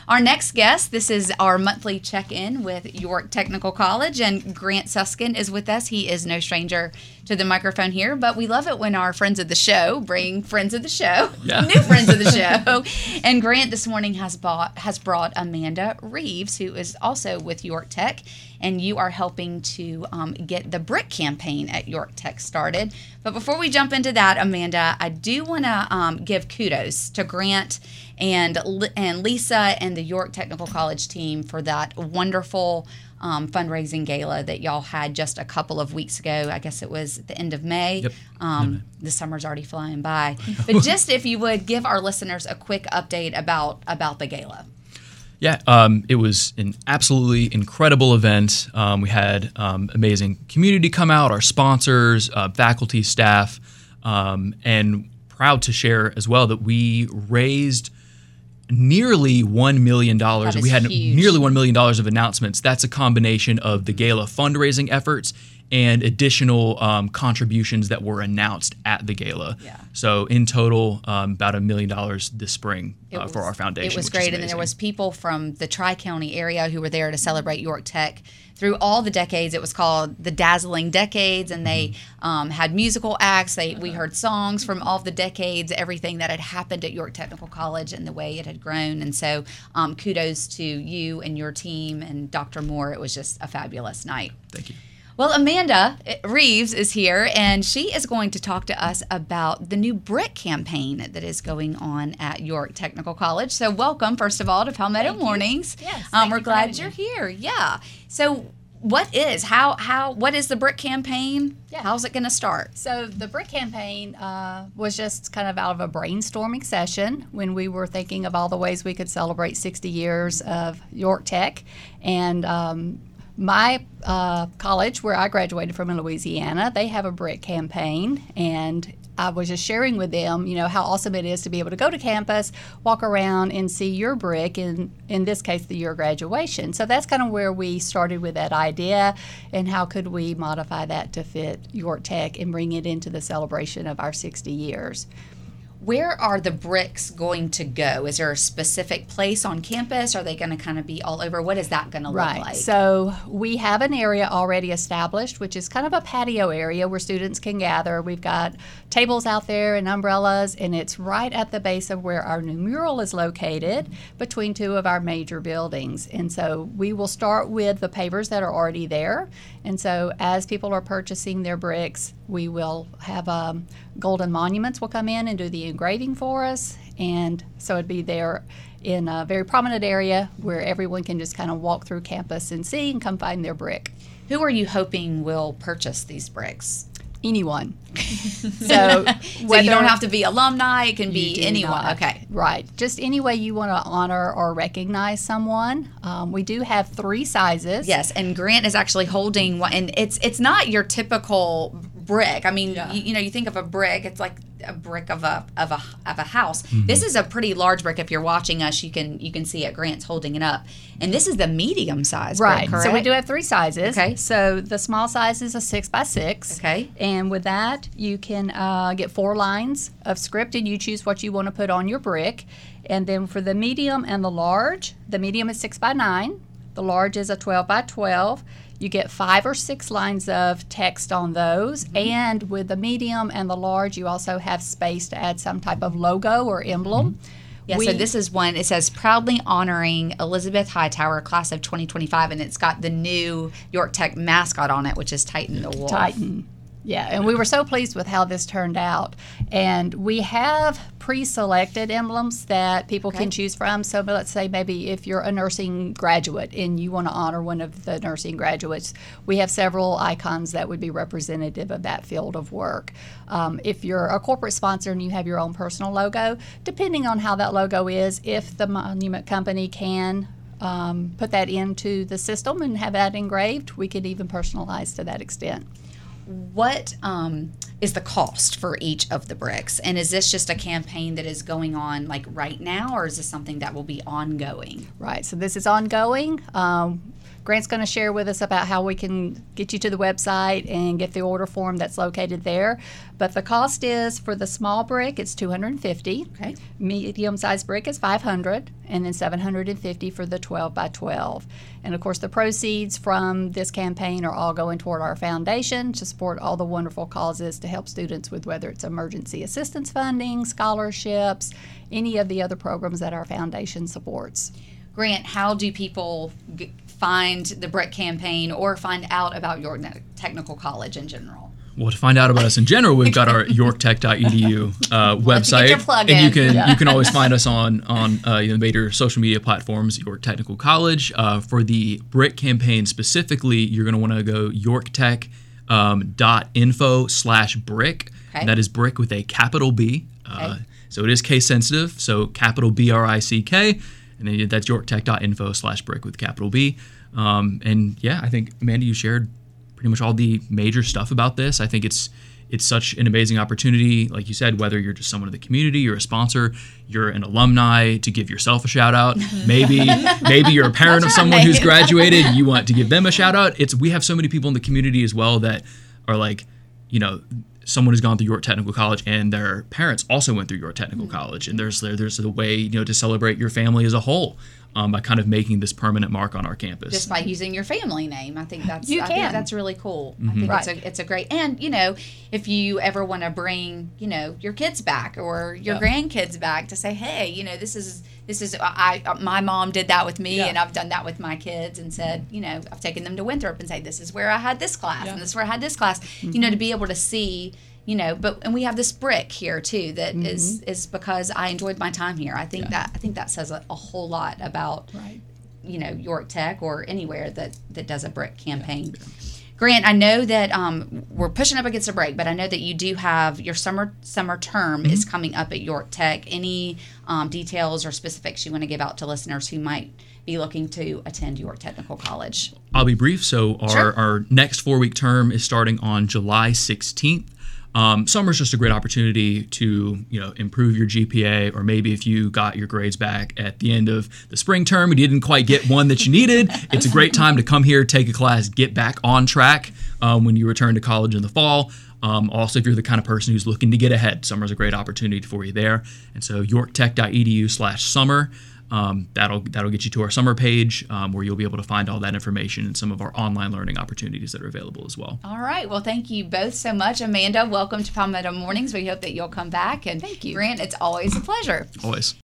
Our next guest, this is our monthly check-in with York Technical College, and Grant Suskin is with us. He is no stranger to the microphone here, but we love it when our friends of the show bring friends of the show, new friends of the show. And Grant this morning has brought Amanda Reeves, who is also with York Tech, and you are helping to get the brick campaign at York Tech started. But before we jump into that, Amanda, I do want to give kudos to Grant and Lisa and the York Technical College team for that wonderful fundraising gala that y'all had just a couple of weeks ago. I guess it was at the end of May. Yep. The summer's already flying by. But just if you would give our listeners a quick update about the gala. Yeah, it was an absolutely incredible event. We had amazing community come out, our sponsors, faculty, staff, and proud to share as well that we raised nearly $1 million. We had huge. Nearly $1 million of announcements. That's a combination of the gala fundraising efforts and additional contributions that were announced at the gala. Yeah. So in total, about $1 million this spring for our foundation. It was which is great, and then there was people from the Tri-County area who were there to celebrate York Tech through all the decades. It was called the Dazzling Decades, and they had musical acts. We heard songs from all of the decades, everything that had happened at York Technical College and the way it had grown. And so kudos to you and your team and Dr. Moore. It was just a fabulous night. Thank you. Well, Amanda Reeves is here, and she is going to talk to us about the new brick campaign that is going on at York Technical College. So welcome, first of all, to Palmetto Mornings. Yes, we're glad you're here. Yeah. So what is the brick campaign? Yeah. How's it going to start? So the brick campaign was just kind of out of a brainstorming session when we were thinking of all the ways we could celebrate 60 years of York Tech. And my college, where I graduated from in Louisiana, they have a brick campaign, and I was just sharing with them, how awesome it is to be able to go to campus, walk around, and see your brick, in this case, your graduation. So that's kind of where we started with that idea, and how could we modify that to fit York Tech and bring it into the celebration of our 60 years. Where are the bricks going to go? Is there a specific place on campus? Are they going to kind of be all over? What is that going to look like? Right. So we have an area already established, which is kind of a patio area where students can gather. We've got tables out there and umbrellas, and it's right at the base of where our new mural is located between two of our major buildings. And so we will start with the pavers that are already there. And so as people are purchasing their bricks, we will have Golden Monuments will come in and do the engraving for us. And so it'd be there in a very prominent area where everyone can just kind of walk through campus and see and come find their brick. Who are you hoping will purchase these bricks? Anyone. So you don't have to be alumni. It can be anyone. Not. Okay. Right. Just any way you want to honor or recognize someone. We do have 3 sizes. Yes, and Grant is actually holding one, and it's not your typical brick. I mean, you think of a brick, it's like a brick of a house. Mm-hmm. This is a pretty large brick. If you're watching us, you can see it. Grant's holding it up, and this is the medium size brick, right? correct? So we do have 3 sizes. Okay. So the small size is a 6x6. Okay. And with that, you can get 4 lines of script, and you choose what you want to put on your brick. And then for the medium and the large, the medium is 6x9. The large is a 12x12. You get 5 or 6 lines of text on those. Mm-hmm. And with the medium and the large, you also have space to add some type of logo or emblem. Mm-hmm. Yeah, so this is one, it says, proudly honoring Elizabeth Hightower, class of 2025, and it's got the new York Tech mascot on it, which is Titan the Wolf. Titan. Yeah, and we were so pleased with how this turned out. And we have pre-selected emblems that people can choose from. So let's say maybe if you're a nursing graduate and you want to honor one of the nursing graduates, we have several icons that would be representative of that field of work. If you're a corporate sponsor and you have your own personal logo, depending on how that logo is, if the monument company can put that into the system and have that engraved, we could even personalize to that extent. What is the cost for each of the bricks? And is this just a campaign that is going on like right now, or is this something that will be ongoing? Right, so this is ongoing. Grant's going to share with us about how we can get you to the website and get the order form that's located there. But the cost is, for the small brick, it's $250. Okay. Medium-sized brick is $500, and then $750 for the 12 by 12. And of course, the proceeds from this campaign are all going toward our foundation to support all the wonderful causes to help students with whether it's emergency assistance funding, scholarships, any of the other programs that our foundation supports. Grant, how do people find the BRIC campaign or find out about York Technical College in general? Well, to find out about us in general, we've got our yorktech.edu website, your plug and in. you can always find us on the major social media platforms. York Technical College. For the BRIC campaign specifically, you're going to want to go yorktech.info/BRIC. Okay. That is BRIC with a capital B. So it is case sensitive. So capital BRICK, and then that's yorktech.info/BRIC with capital B. And yeah, I think Amanda, you shared pretty much all the major stuff about this. I think it's such an amazing opportunity, like you said, whether you're just someone in the community, you're a sponsor, you're an alumni, to give yourself a shout out. Maybe you're a parent of someone who's graduated, you want to give them a shout out. We have so many people in the community as well that are like, someone who's gone through York Technical College and their parents also went through York Technical College, and there's a way to celebrate your family as a whole. By kind of making this permanent mark on our campus. Just by using your family name. I think that's really cool. Mm-hmm. I think it's a great, and if you ever want to bring, your kids back or your grandkids back to say, hey, this is my mom did that with me, and I've done that with my kids, and said, I've taken them to Winthrop and say, this is where I had this class and this is where I had this class, to be able to see, and we have this BRIC here too that is because I enjoyed my time here. I think that says a whole lot about York Tech or anywhere that does a BRIC campaign. Yeah. Grant, I know that we're pushing up against a break, but I know that you do have your summer term is coming up at York Tech. Any details or specifics you want to give out to listeners who might be looking to attend York Technical College? I'll be brief. So our next 4-week term is starting on July 16th. Summer's just a great opportunity to, improve your GPA, or maybe if you got your grades back at the end of the spring term and you didn't quite get one that you needed, it's a great time to come here, take a class, get back on track when you return to college in the fall. Also, if you're the kind of person who's looking to get ahead, summer's a great opportunity for you there. And so yorktech.edu/summer. That'll get you to our summer page where you'll be able to find all that information and some of our online learning opportunities that are available as well. All right. Well, thank you both so much. Amanda, welcome to Palmetto Mornings. We hope that you'll come back. And thank you. Grant, it's always a pleasure. Always.